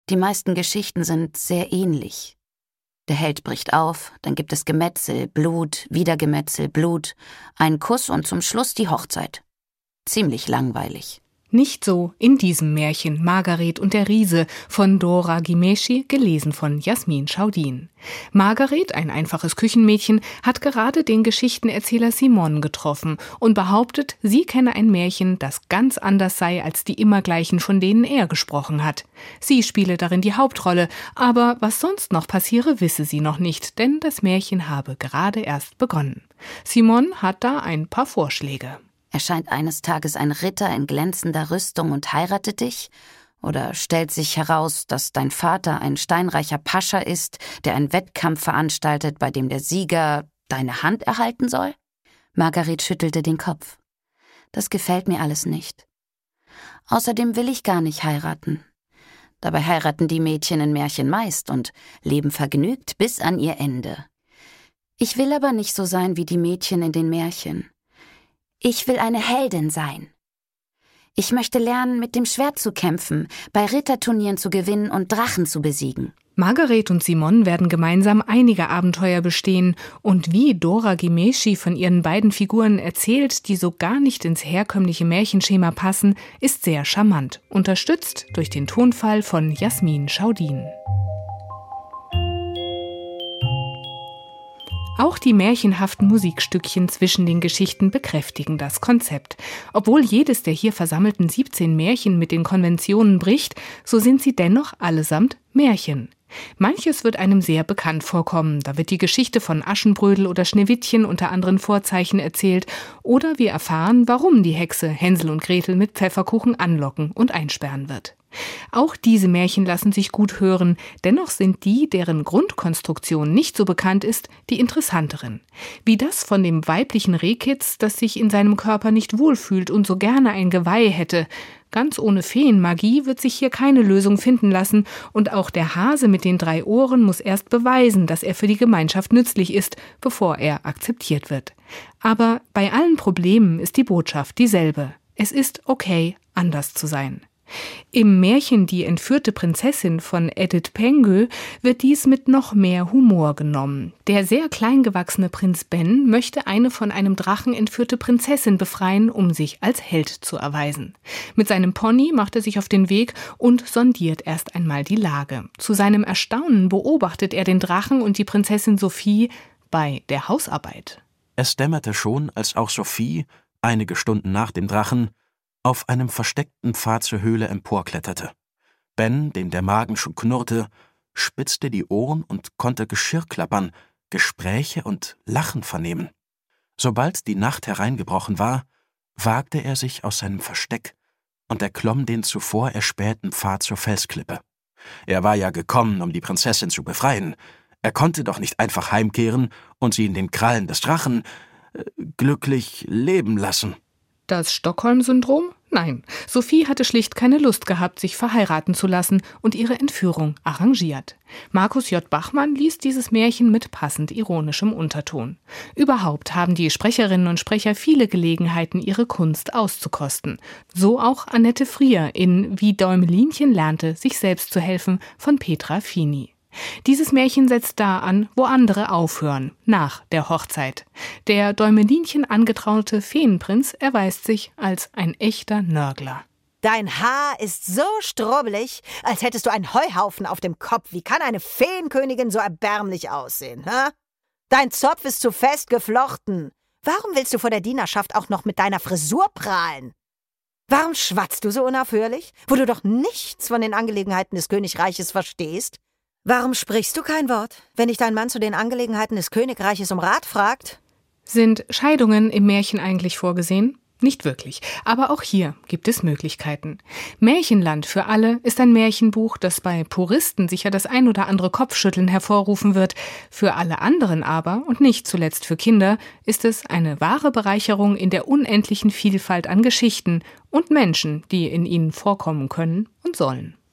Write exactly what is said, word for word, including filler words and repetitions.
Die meisten Geschichten sind sehr ähnlich. Der Held bricht auf, dann gibt es Gemetzel, Blut, wieder Gemetzel, Blut, einen Kuss und zum Schluss die Hochzeit. Ziemlich langweilig. Nicht so in diesem Märchen Margaret und der Riese von Dora Ghimeshi, gelesen von Jasmin Schaudin. Margaret, ein einfaches Küchenmädchen, hat gerade den Geschichtenerzähler Simon getroffen und behauptet, sie kenne ein Märchen, das ganz anders sei als die immergleichen, von denen er gesprochen hat. Sie spiele darin die Hauptrolle, aber was sonst noch passiere, wisse sie noch nicht, denn das Märchen habe gerade erst begonnen. Simon hat da ein paar Vorschläge. Erscheint eines Tages ein Ritter in glänzender Rüstung und heiratet dich? Oder stellt sich heraus, dass dein Vater ein steinreicher Pascha ist, der einen Wettkampf veranstaltet, bei dem der Sieger deine Hand erhalten soll? Margaret schüttelte den Kopf. Das gefällt mir alles nicht. Außerdem will ich gar nicht heiraten. Dabei heiraten die Mädchen in Märchen meist und leben vergnügt bis an ihr Ende. Ich will aber nicht so sein wie die Mädchen in den Märchen. Ich will eine Heldin sein. Ich möchte lernen, mit dem Schwert zu kämpfen, bei Ritterturnieren zu gewinnen und Drachen zu besiegen. Margaret und Simon werden gemeinsam einige Abenteuer bestehen. Und wie Dora Ghimeshi von ihren beiden Figuren erzählt, die so gar nicht ins herkömmliche Märchenschema passen, ist sehr charmant, unterstützt durch den Tonfall von Jasmin Schaudin. Auch die märchenhaften Musikstückchen zwischen den Geschichten bekräftigen das Konzept. Obwohl jedes der hier versammelten siebzehn Märchen mit den Konventionen bricht, so sind sie dennoch allesamt Märchen. Manches wird einem sehr bekannt vorkommen. Da wird die Geschichte von Aschenbrödel oder Schneewittchen unter anderen Vorzeichen erzählt. Oder wir erfahren, warum die Hexe Hänsel und Gretel mit Pfefferkuchen anlocken und einsperren wird. Auch diese Märchen lassen sich gut hören, dennoch sind die, deren Grundkonstruktion nicht so bekannt ist, die interessanteren. Wie das von dem weiblichen Rehkitz, das sich in seinem Körper nicht wohlfühlt und so gerne ein Geweih hätte. Ganz ohne Feenmagie wird sich hier keine Lösung finden lassen und auch der Hase mit den drei Ohren muss erst beweisen, dass er für die Gemeinschaft nützlich ist, bevor er akzeptiert wird. Aber bei allen Problemen ist die Botschaft dieselbe. Es ist okay, anders zu sein. Im Märchen Die entführte Prinzessin von Edith Pengö wird dies mit noch mehr Humor genommen. Der sehr klein gewachsene Prinz Ben möchte eine von einem Drachen entführte Prinzessin befreien, um sich als Held zu erweisen. Mit seinem Pony macht er sich auf den Weg und sondiert erst einmal die Lage. Zu seinem Erstaunen beobachtet er den Drachen und die Prinzessin Sophie bei der Hausarbeit. Es dämmerte schon, als auch Sophie, einige Stunden nach dem Drachen, auf einem versteckten Pfad zur Höhle emporkletterte. Ben, dem der Magen schon knurrte, spitzte die Ohren und konnte Geschirr klappern, Gespräche und Lachen vernehmen. Sobald die Nacht hereingebrochen war, wagte er sich aus seinem Versteck und erklomm den zuvor erspähten Pfad zur Felsklippe. Er war ja gekommen, um die Prinzessin zu befreien. Er konnte doch nicht einfach heimkehren und sie in den Krallen des Drachen äh, glücklich leben lassen. Das Stockholm-Syndrom? Nein, Sophie hatte schlicht keine Lust gehabt, sich verheiraten zu lassen und ihre Entführung arrangiert. Markus J. Bachmann liest dieses Märchen mit passend ironischem Unterton. Überhaupt haben die Sprecherinnen und Sprecher viele Gelegenheiten, ihre Kunst auszukosten. So auch Annette Frier in Wie Däumelinchen lernte, sich selbst zu helfen von Petra Fini. Dieses Märchen setzt da an, wo andere aufhören, nach der Hochzeit. Der Däumelinchen angetraute Feenprinz erweist sich als ein echter Nörgler. Dein Haar ist so strubbelig, als hättest du einen Heuhaufen auf dem Kopf. Wie kann eine Feenkönigin so erbärmlich aussehen, hä? Dein Zopf ist zu fest geflochten. Warum willst du vor der Dienerschaft auch noch mit deiner Frisur prahlen? Warum schwatzt du so unaufhörlich, wo du doch nichts von den Angelegenheiten des Königreiches verstehst? Warum sprichst du kein Wort, wenn dich dein Mann zu den Angelegenheiten des Königreiches um Rat fragt? Sind Scheidungen im Märchen eigentlich vorgesehen? Nicht wirklich, aber auch hier gibt es Möglichkeiten. Märchenland für alle ist ein Märchenbuch, das bei Puristen sicher das ein oder andere Kopfschütteln hervorrufen wird. Für alle anderen aber, und nicht zuletzt für Kinder, ist es eine wahre Bereicherung in der unendlichen Vielfalt an Geschichten und Menschen, die in ihnen vorkommen können und sollen.